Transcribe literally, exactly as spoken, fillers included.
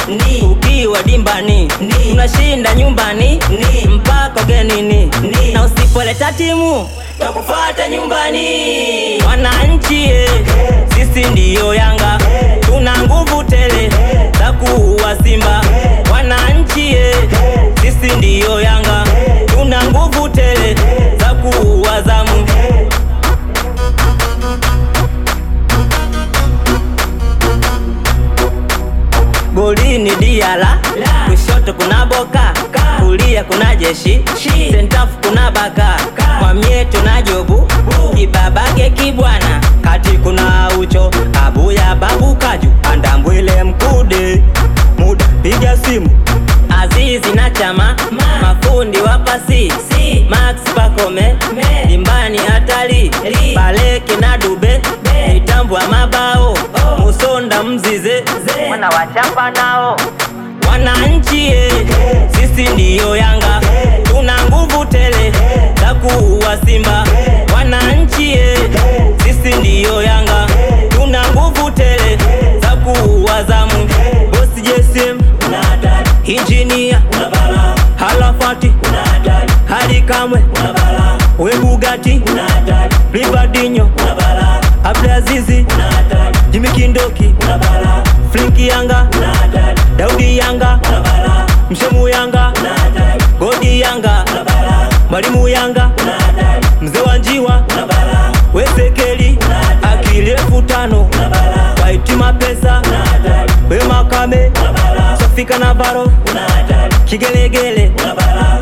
ni ukiwa dimbani ni unashinda nyumbani ni mpaka ugenini ni na usipoleta timu takufuata nyumbani. Wananchi eh, sisi ndiyo Yanga, tuna nguvu tele za kuua Simba. Wananchi eh, sisi ndiyo Yanga, tuna nguvu tele za kuua Zamu. Golini Diala, kushoto kuna Boka, kulia kuna Jeshi, sentafu kuna Baka, Mwamyeto na Jobu, Kibabage Kibwana, kati kuna Ucho, Abuya Babu Kaju, Andambwile Mkude, muda piga simu, Azizi na Chama, mafundi wapasi, Max Pakome, Dimbani Hatali, Baleki na Dube, Mitambwa mabao, Musonda Mzize, wana wachapa nao. Wananchi eh, sisi ndiyo Yanga, tuna nguvu tele za kuua Simba. Wananchi eh, sisi ndiyo Yanga, tuna nguvu tele za kuua Zamu. Boss J S M unatari, Engineer unabala, Halafati unatari, Hali Kamwe unabala, Webugati unatari, Ribadinho unabala, Abdelazizi unatari, Jimmy Kindoki unabala, Flinky Yanga unatari, Daudi Yanga unabala, Mshemu Yanga unatari, Godi Yanga unabala, Mwalimu Yanga unatari, Mzee wa Njiwa unabala, Wesekeli unatari, Akilefu tano unabala, Waitima Pesa unatari, Wema Kame unabala, Sofika Navaro unatari, Kigelegele unabala.